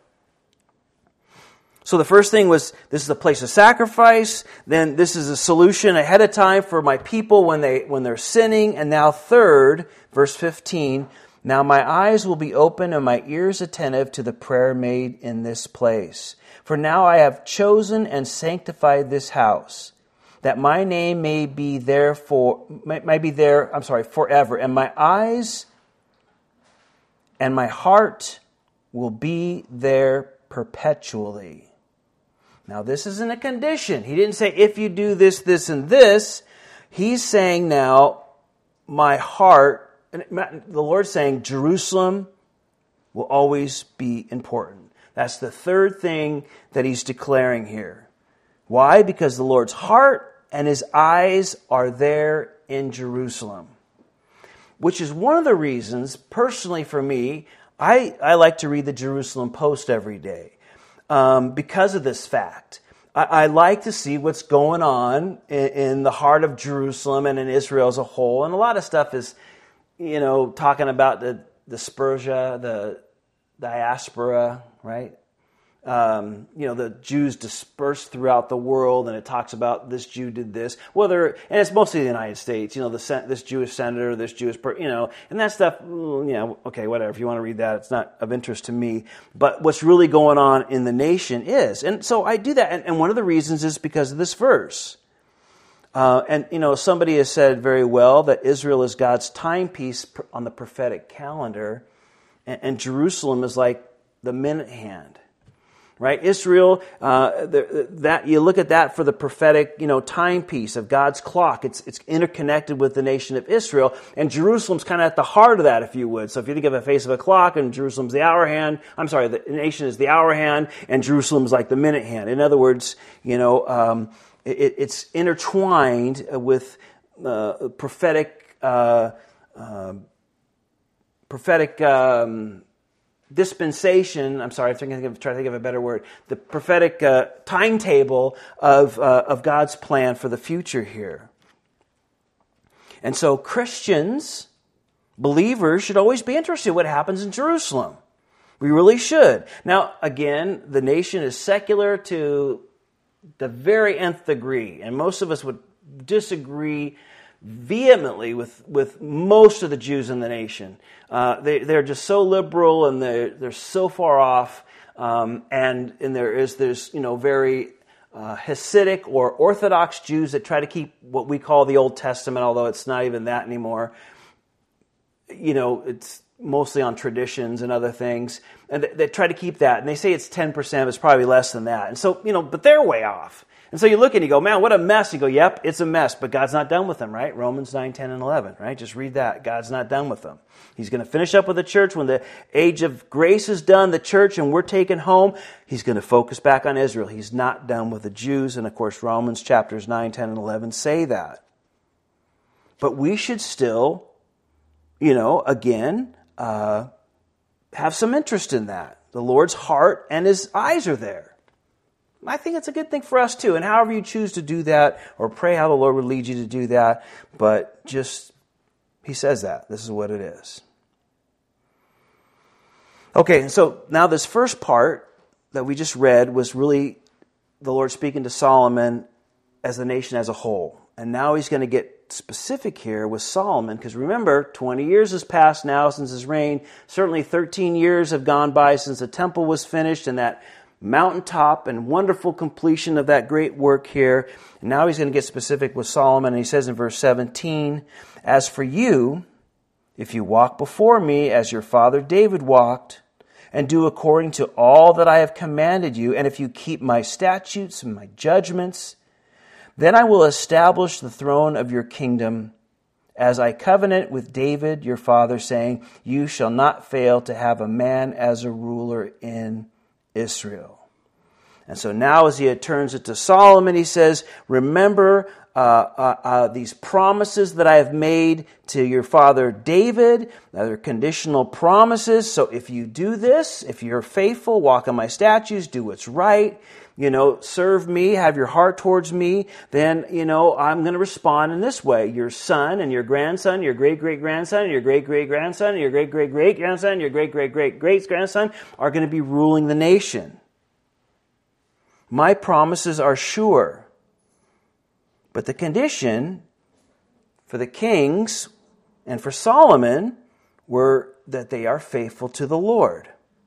So the first thing was, this is a place of sacrifice. Then this is a solution ahead of time for my people when they're sinning. And now third, verse 15, now my eyes will be open and my ears attentive to the prayer made in this place. For now I have chosen and sanctified this house, that my name may be there forever. And my eyes and my heart will be there perpetually. Now, this isn't a condition. He didn't say, if you do this, this, and this. He's saying now, my heart, the Lord's saying, Jerusalem will always be important. That's the third thing that He's declaring here. Why? Because the Lord's heart and His eyes are there in Jerusalem. Which is one of the reasons, personally for me, I like to read the Jerusalem Post every day. Because of this fact. I like to see what's going on in the heart of Jerusalem and in Israel as a whole. And a lot of stuff is, talking about the dispersia, the diaspora, right? The Jews dispersed throughout the world, and it talks about this Jew did this. And it's mostly the United States. This Jewish senator, this Jewish and that stuff. Okay, whatever. If you want to read that, it's not of interest to me. But what's really going on in the nation is, and so I do that. And one of the reasons is because of this verse. Somebody has said very well that Israel is God's timepiece on the prophetic calendar, and Jerusalem is like the minute hand. Right, Israel. That you look at that for the prophetic, timepiece of God's clock. It's interconnected with the nation of Israel, and Jerusalem's kind of at the heart of that, if you would. So if you think of a face of a clock, and Jerusalem's the hour hand. The nation is the hour hand, and Jerusalem's like the minute hand. In other words, it's intertwined with prophetic dispensation. I'm sorry, I'm trying to think of a better word. The prophetic timetable of God's plan for the future here. And so Christians, believers, should always be interested in what happens in Jerusalem. We really should. Now, again, the nation is secular to the very nth degree, and most of us would disagree vehemently with most of the Jews in the nation. They're just so liberal, and they're so far off, and there's very Hasidic or Orthodox Jews that try to keep what we call the Old Testament, although it's not even that anymore. It's mostly on traditions and other things, and they try to keep that, and they say it's 10%, but it's probably less than that. And so, but they're way off. And so you look and you go, man, what a mess. You go, yep, it's a mess, but God's not done with them, right? Romans 9, 10, and 11, right? Just read that. God's not done with them. He's going to finish up with the church. When the age of grace is done, the church, and we're taken home, He's going to focus back on Israel. He's not done with the Jews. And of course, Romans chapters 9, 10, and 11 say that. But we should still, again, have some interest in that. The Lord's heart and His eyes are there. I think it's a good thing for us too. And however you choose to do that, or pray how the Lord would lead you to do that, but just, He says that. This is what it is. Okay, so now this first part that we just read was really the Lord speaking to Solomon as the nation as a whole. And now He's going to get specific here with Solomon, because remember, 20 years has passed now since his reign. Certainly 13 years have gone by since the temple was finished and that mountaintop and wonderful completion of that great work here. And now He's going to get specific with Solomon, and He says in verse 17, "As for you, if you walk before me as your father David walked, and do according to all that I have commanded you, and if you keep my statutes and my judgments, then I will establish the throne of your kingdom, as I covenant with David your father, saying, you shall not fail to have a man as a ruler in Israel." And so now as He turns it to Solomon, he says, remember these promises that I have made to your father David. They're conditional promises. So if you do this, if you're faithful, walk on my statutes, do what's right, serve me, have your heart towards me, then, I'm going to respond in this way. Your son and your grandson, your great-great-grandson, your great-great-grandson, your great-great-great-grandson, your great-great-great-great-grandson are going to be ruling the nation. My promises are sure. But the condition for the kings and for Solomon were that they are faithful to the Lord.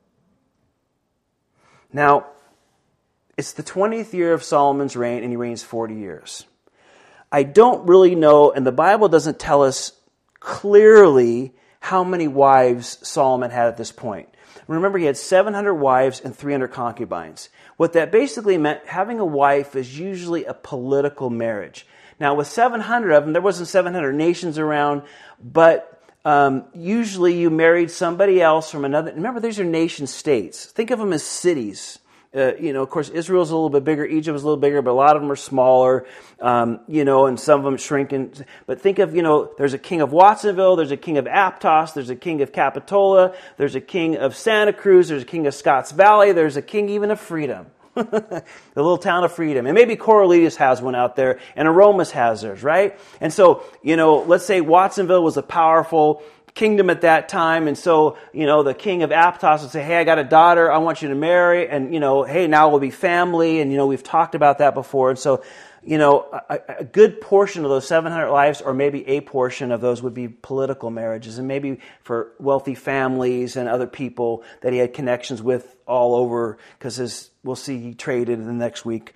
Now, it's the 20th year of Solomon's reign, and he reigns 40 years. I don't really know, and the Bible doesn't tell us clearly how many wives Solomon had at this point. Remember, he had 700 wives and 300 concubines. What that basically meant, having a wife is usually a political marriage. Now, with 700 of them, there wasn't 700 nations around, but usually you married somebody else from another. Remember, these are nation states. Think of them as cities. Of course, Israel's a little bit bigger, Egypt was a little bigger, but a lot of them are smaller, and some of them shrinking. But think of, there's a king of Watsonville, there's a king of Aptos, there's a king of Capitola, there's a king of Santa Cruz, there's a king of Scotts Valley, there's a king even of Freedom. The little town of Freedom. And maybe Corralitos has one out there, and Aromas has theirs, right? And so, let's say Watsonville was a powerful kingdom at that time, and so, the king of Aptos would say, hey, I got a daughter, I want you to marry, and, hey, now we'll be family, and, we've talked about that before, and so, a good portion of those 700 wives, or maybe a portion of those would be political marriages, and maybe for wealthy families and other people that he had connections with all over, because we'll see he traded in the next week,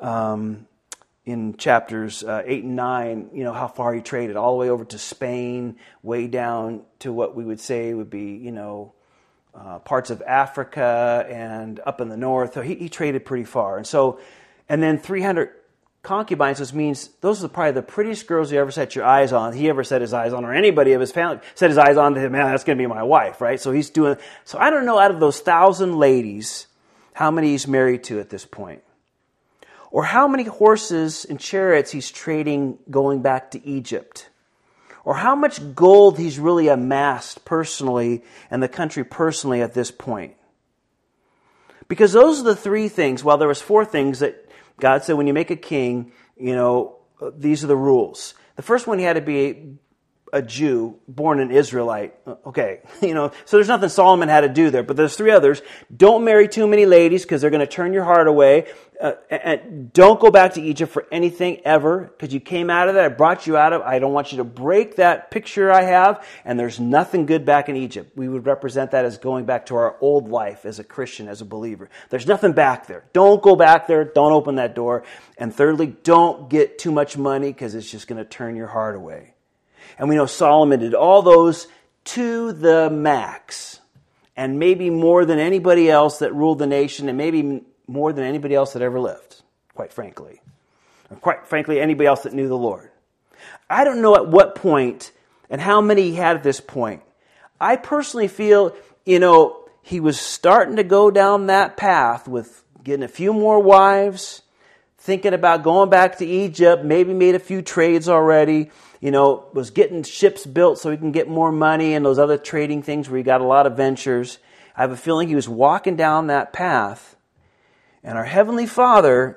in chapters 8 and 9, how far he traded, all the way over to Spain, way down to what we would say would be, parts of Africa and up in the north. So he traded pretty far. And then 300 concubines, which means those are probably the prettiest girls you ever set your eyes on. He ever set his eyes on, or anybody of his family set his eyes on to him, man, that's going to be my wife, right? So I don't know out of those 1,000 ladies, how many he's married to at this point. Or how many horses and chariots he's trading going back to Egypt. Or how much gold he's really amassed personally and the country personally at this point. Because those are the three things. Well, there was 4 things that God said when you make a king, these are the rules. The first one, he had to be a Jew, born an Israelite. Okay, so there's nothing Solomon had to do there. But there's 3 others. Don't marry too many ladies because they're going to turn your heart away. And don't go back to Egypt for anything ever because you came out of that. I brought you out of. I don't want you to break that picture I have. And there's nothing good back in Egypt. We would represent that as going back to our old life as a Christian, as a believer. There's nothing back there. Don't go back there. Don't open that door. And thirdly, don't get too much money because it's just going to turn your heart away. And we know Solomon did all those to the max. And maybe more than anybody else that ruled the nation, and maybe more than anybody else that ever lived, quite frankly. or quite frankly, anybody else that knew the Lord. I don't know at what point and how many he had at this point. I personally feel, he was starting to go down that path with getting a few more wives, thinking about going back to Egypt, maybe made a few trades already, was getting ships built so he can get more money and those other trading things where he got a lot of ventures. I have a feeling he was walking down that path, and our Heavenly Father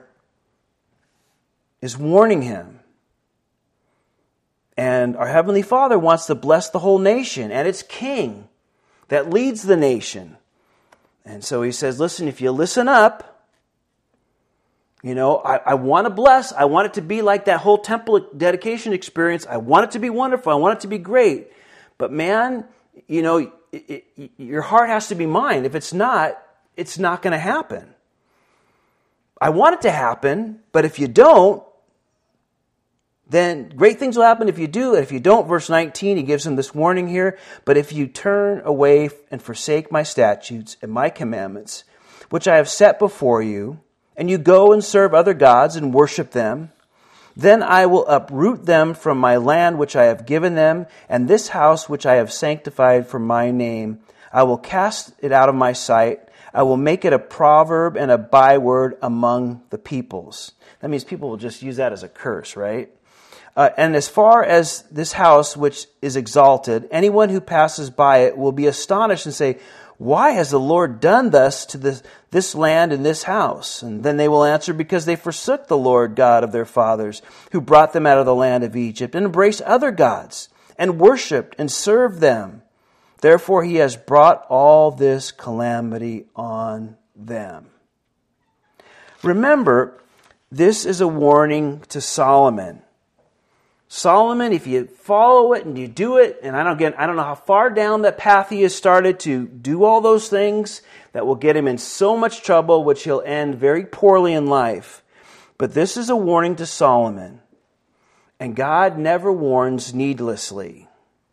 is warning him. And our Heavenly Father wants to bless the whole nation and its king that leads the nation. And so he says, listen, if you listen up, I want to bless. I want it to be like that whole temple dedication experience. I want it to be wonderful. I want it to be great. But man, your heart has to be mine. If it's not going to happen. I want it to happen, but if you don't, then great things will happen if you do. And if you don't, verse 19, he gives him this warning here. But if you turn away and forsake my statutes and my commandments, which I have set before you, and you go and serve other gods and worship them, then I will uproot them from my land which I have given them, and this house which I have sanctified for my name. I will cast it out of my sight. I will make it a proverb and a byword among the peoples. That means people will just use that as a curse, right? And as far as this house which is exalted, anyone who passes by it will be astonished and say, why has the Lord done thus to this land and this house? And then they will answer, because they forsook the Lord God of their fathers, who brought them out of the land of Egypt, and embraced other gods, and worshipped and served them. Therefore he has brought all this calamity on them. Remember, this is a warning to Solomon. Solomon, if you follow it and you do it, and I don't know how far down that path he has started to do all those things that will get him in so much trouble, which he'll end very poorly in life. But this is a warning to Solomon. And God never warns needlessly.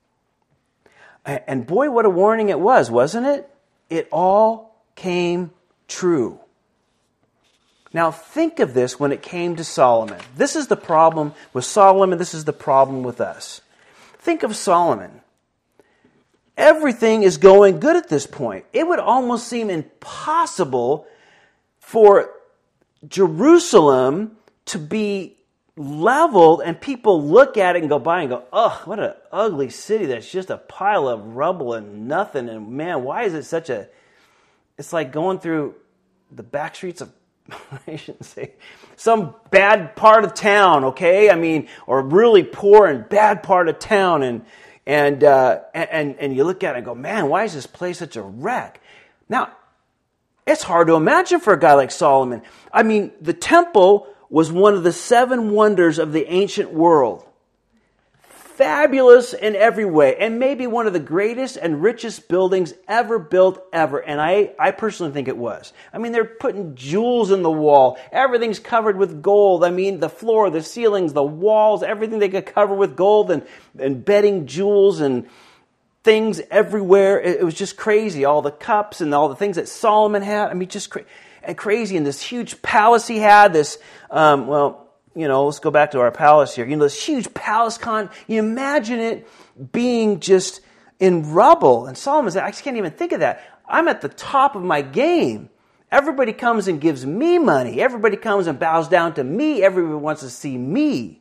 And boy, what a warning it was, wasn't it? It all came true. Now think of this when it came to Solomon. This is the problem with Solomon. This is the problem with us. Think of Solomon. Everything is going good at this point. It would almost seem impossible for Jerusalem to be leveled and people look at it and go by and go, oh, what an ugly city. That's just a pile of rubble and nothing. And man, why is it it's like going through the back streets of I shouldn't say some bad part of town, okay? Or really poor and bad part of town, and you look at it and go, man, why is this place such a wreck? Now, it's hard to imagine for a guy like Solomon. The temple was one of the 7 wonders of the ancient world. Fabulous in every way, and maybe one of the greatest and richest buildings ever built ever. And I personally think it was. They're putting jewels in the wall. Everything's covered with gold. The floor, the ceilings, the walls, everything they could cover with gold and bedding jewels and things everywhere. It was just crazy. All the cups and all the things that Solomon had. Just crazy. And this huge palace he had, this, let's go back to our palace here. This huge palace you imagine it being just in rubble. And Solomon said, I just can't even think of that. I'm at the top of my game. Everybody comes and gives me money. Everybody comes and bows down to me. Everybody wants to see me.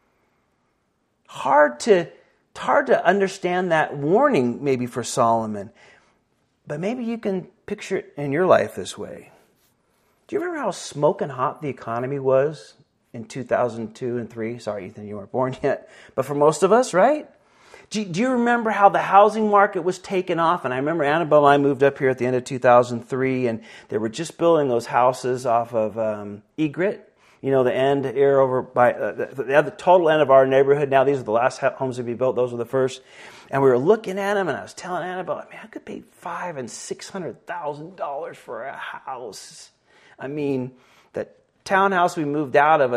Hard to understand that warning maybe for Solomon. But maybe you can picture it in your life this way. Do you remember how smoking hot the economy was in 2002 and 3? Sorry, Ethan, you weren't born yet. But for most of us, right? Do you remember how the housing market was taking off? And I remember Annabelle and I moved up here at the end of 2003, and they were just building those houses off of Egret. The end here over by the total end of our neighborhood. Now these are the last homes to be built. Those were the first. And we were looking at them, and I was telling Annabelle, I could pay $500,000 and $600,000 for a house. That townhouse we moved out of,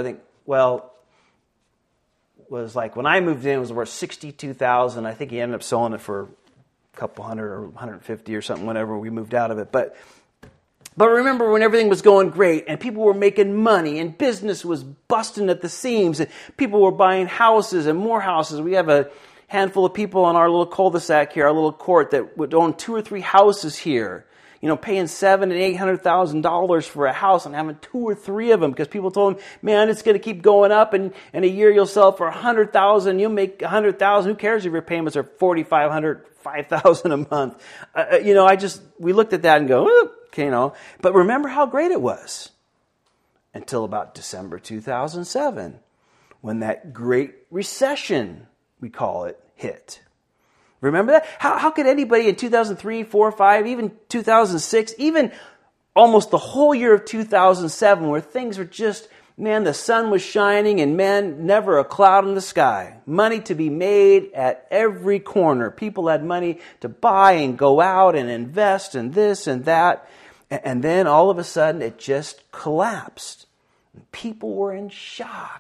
was like when I moved in, it was worth $62,000. I think he ended up selling it for a couple hundred or $150 or something whenever we moved out of it. But But remember when everything was going great and people were making money and business was busting at the seams and people were buying houses and more houses. We have a handful of people on our little cul-de-sac here, our little court, that would own 2 or 3 houses here. Paying $700,000 and $800,000 for a house and having 2 or 3 of them because people told them, man, it's going to keep going up, and in a year you'll sell for $100,000, you'll make $100,000. Who cares if your payments are $4,500, $5,000 a month? We looked at that and go, But remember how great it was until about December 2007, when that Great Recession, we call it, hit. Remember that? How could anybody in 2003, 4, 5, even 2006, even almost the whole year of 2007, where things were just, man, the sun was shining and man, never a cloud in the sky. Money to be made at every corner. People had money to buy and go out and invest and this and that. And then all of a sudden it just collapsed. People were in shock.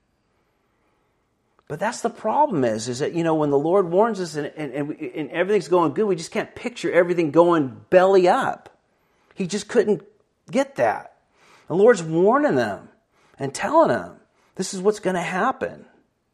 But that's the problem is that, when the Lord warns us and everything's going good, we just can't picture everything going belly up. He just couldn't get that. The Lord's warning them and telling them, this is what's going to happen.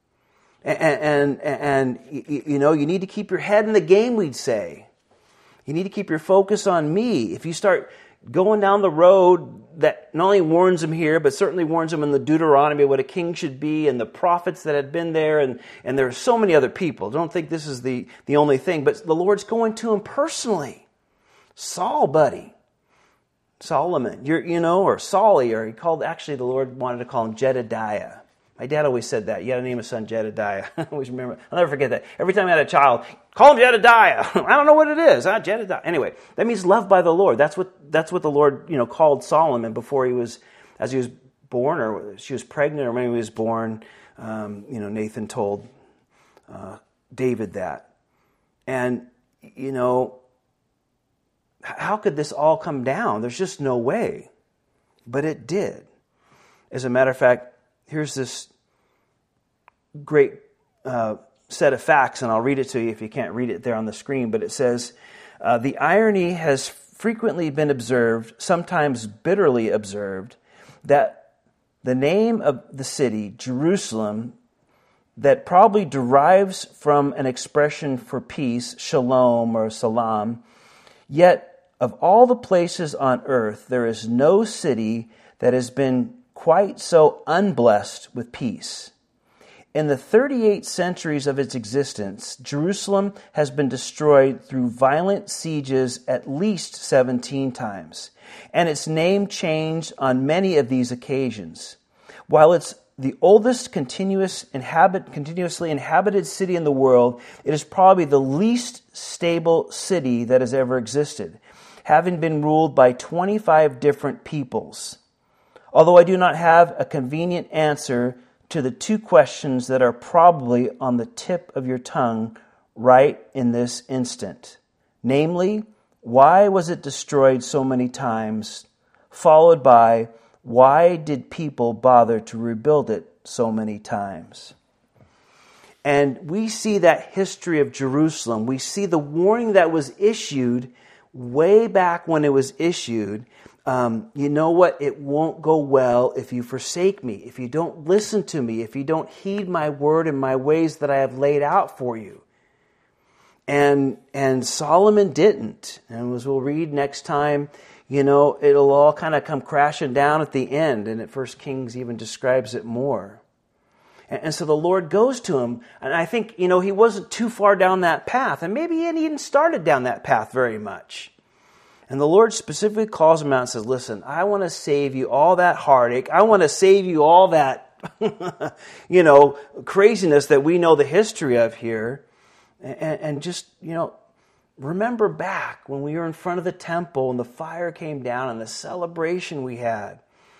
And you need to keep your head in the game, we'd say. You need to keep your focus on me. If you start going down the road that not only warns them here, but certainly warns them in the Deuteronomy what a king should be and the prophets that had been there, and there are so many other people. Don't think this is the only thing, but the Lord's going to him personally. Saul, buddy. Solomon, or Solly, or the Lord wanted to call him Jedediah. My dad always said that. You got to name a son Jedediah. I always remember. I'll never forget that. Every time I had a child, call him Jedediah. I don't know what it is. Jedediah. Anyway, that means loved by the Lord. That's what the Lord, called Solomon before as he was born, or she was pregnant, or when he was born. Nathan told David that. And, how could this all come down? There's just no way. But it did. As a matter of fact, here's this great set of facts, and I'll read it to you if you can't read it there on the screen. But it says, the irony has frequently been observed, sometimes bitterly observed, that the name of the city, Jerusalem, that probably derives from an expression for peace, shalom or salam, yet of all the places on earth, there is no city that has been quite so unblessed with peace. In the 38 centuries of its existence, Jerusalem has been destroyed through violent sieges at least 17 times, and its name changed on many of these occasions. While it's the oldest continuously inhabited city in the world, it is probably the least stable city that has ever existed, having been ruled by 25 different peoples. Although I do not have a convenient answer to the 2 questions that are probably on the tip of your tongue right in this instant. Namely, why was it destroyed so many times? Followed by, why did people bother to rebuild it so many times? And we see that history of Jerusalem. We see the warning that was issued way back when it was issued. You know what? It won't go well if you forsake me, if you don't listen to me, if you don't heed my word and my ways that I have laid out for you. And Solomon didn't. And as we'll read next time, it'll all kind of come crashing down at the end. And at 1 Kings even describes it more. And so the Lord goes to him. And I think, he wasn't too far down that path. And maybe he hadn't even started down that path very much. And the Lord specifically calls him out and says, listen, I want to save you all that heartache. I want to save you all that, craziness that we know the history of here. And just, remember back when we were in front of the temple and the fire came down and the celebration we had.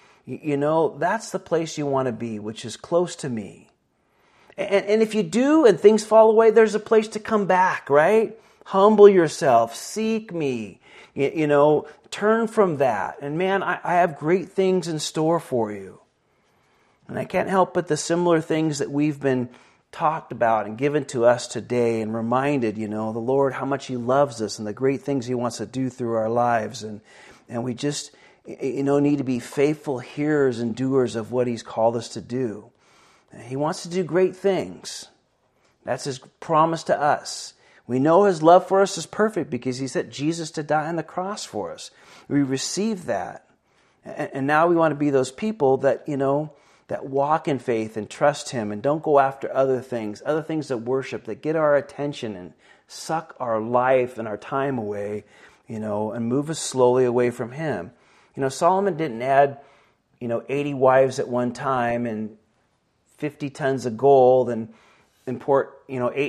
That's the place you want to be, which is close to me. And if you do and things fall away, there's a place to come back, right? Humble yourself. Seek me. Turn from that. And man, I have great things in store for you. And I can't help but the similar things that we've been talked about and given to us today and reminded, the Lord, how much He loves us and the great things He wants to do through our lives. And And we just, need to be faithful hearers and doers of what He's called us to do. He wants to do great things. That's His promise to us. We know His love for us is perfect because He sent Jesus to die on the cross for us. We receive that. And now we want to be those people that, that walk in faith and trust Him and don't go after other things that worship, that get our attention and suck our life and our time away, and move us slowly away from Him. Solomon didn't add, 80 wives at one time and 50 tons of gold and import,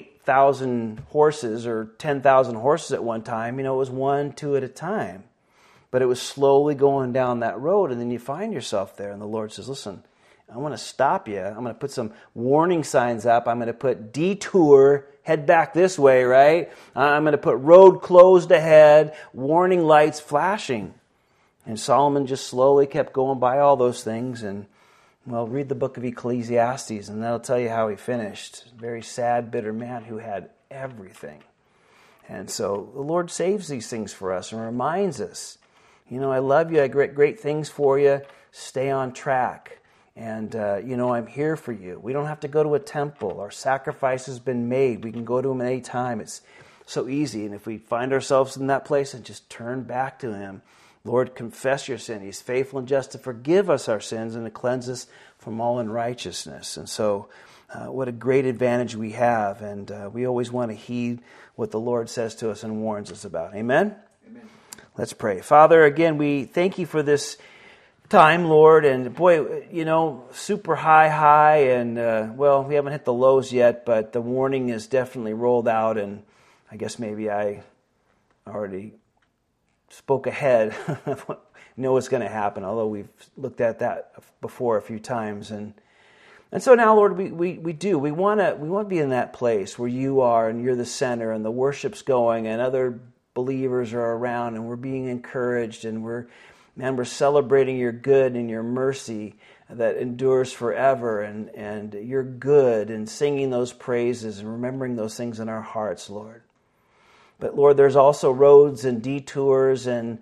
8,000 horses or 10,000 horses at one time. It was 1, 2 at a time. But it was slowly going down that road, and then you find yourself there, and the Lord says, listen, I'm going to stop you. I'm going to put some warning signs up. I'm going to put detour, head back this way, right? I'm going to put road closed ahead, warning lights flashing. And Solomon just slowly kept going by all those things, and read the book of Ecclesiastes, and that'll tell you how he finished. Very sad, bitter man who had everything. And so the Lord saves these things for us and reminds us, I love you, I got great things for you, stay on track. And, I'm here for you. We don't have to go to a temple. Our sacrifice has been made. We can go to Him at any time. It's so easy. And if we find ourselves in that place and just turn back to Him, Lord, confess your sin. He's faithful and just to forgive us our sins and to cleanse us from all unrighteousness. And so what a great advantage we have. And we always want to heed what the Lord says to us and warns us about. Amen? Amen. Let's pray. Father, again, we thank you for this time, Lord. And boy, super high. And we haven't hit the lows yet, but the warning is definitely rolled out. And I guess maybe I already spoke ahead of what know what's going to happen, although we've looked at that before a few times. And so now, Lord, we want to be in that place where you are and you're the center and the worship's going and other believers are around and we're being encouraged and we're celebrating your good and your mercy that endures forever and you're good and singing those praises and remembering those things in our hearts, Lord. But Lord, there's also roads and detours and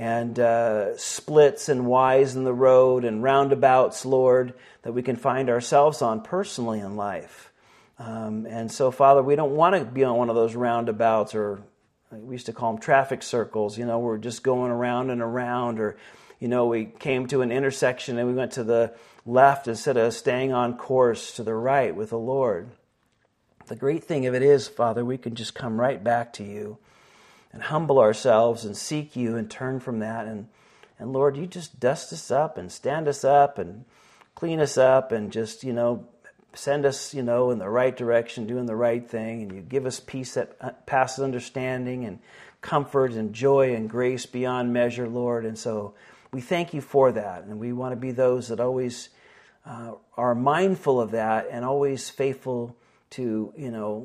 splits and Ys in the road and roundabouts, Lord, that we can find ourselves on personally in life. And so, Father, we don't want to be on one of those roundabouts, or we used to call them traffic circles. We're just going around and around, or we came to an intersection and we went to the left instead of staying on course to the right with the Lord. The great thing of it is, Father, we can just come right back to you and humble ourselves and seek you and turn from that. And Lord, you just dust us up and stand us up and clean us up and just, send us, in the right direction, doing the right thing. And you give us peace that passes understanding and comfort and joy and grace beyond measure, Lord. And so we thank you for that. And we want to be those that always are mindful of that and always faithful to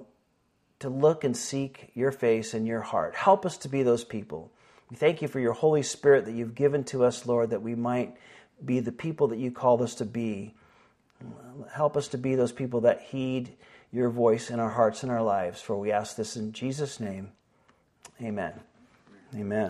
look and seek your face and your heart. Help us to be those people. We thank you for your Holy Spirit that you've given to us, Lord, that we might be the people that you called us to be. Help us to be those people that heed your voice in our hearts and our lives. For we ask this in Jesus' name. Amen. Amen.